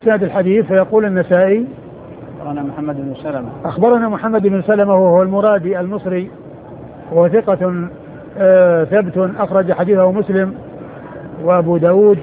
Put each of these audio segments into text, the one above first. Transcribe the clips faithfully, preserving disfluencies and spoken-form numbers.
سند الحديث فيقول النسائي أخبرنا محمد بن سلمة أخبرنا محمد بن سلمة وهو المرادي المصري وهو ثقة آه ثبت أخرج حديثه مسلم وأبو داود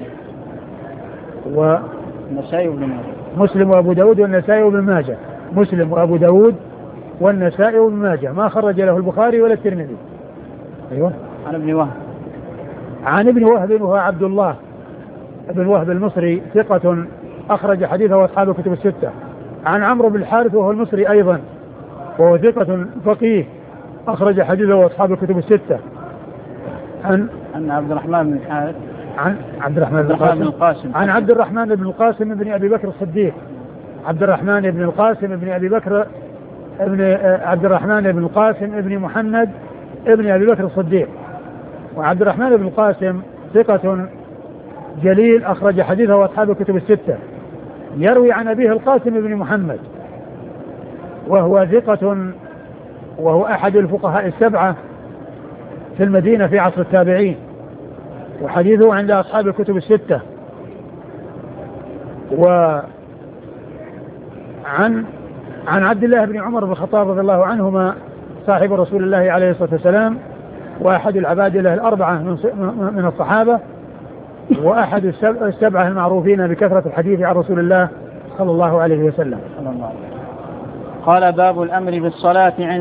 والنسائي وابن ماجه. مسلم وأبو داود والنسائي وابن ماجه. مسلم وأبو داود والنسائي وابن ماجه ما خرج له البخاري ولا الترمذي. أيوة. عن ابن وهب عن ابن وهب وهو عبد الله ابن وهب المصري ثقة أخرج حديثه أصحاب الكتب الستة. عن عمرو بن الحارث وهو المصري أيضا وهو ثقة فقيه أخرج حديثه أصحاب الكتب الستة. عن عن عبد الرحمن بن الحارث عن عبد الرحمن بن القاسم. القاسم عن عبد الرحمن بن القاسم بن أبي بكر الصديق. عبد الرحمن بن القاسم بن أبي بكر ابن عبد الرحمن بن القاسم ابن محمد ابن أبي بكر الصديق. وعبد الرحمن بن القاسم ثقة جليل أخرج حديثه أصحاب الكتب الستة. يروي عن أبيه القاسم بن محمد وهو ثقة وهو أحد الفقهاء السبعة في المدينة في عصر التابعين وحديثه عند أصحاب الكتب الستة. وعن عن عبد الله بن عمر بن الخطاب رضي الله عنهما صاحب رسول الله عليه الصلاة والسلام وأحد العبادلة الأربعة من الصحابة وأحد السبعة المعروفين بكثرة الحديث عن رسول الله صلى الله عليه وسلم. قال باب الأمر بالصلاة عند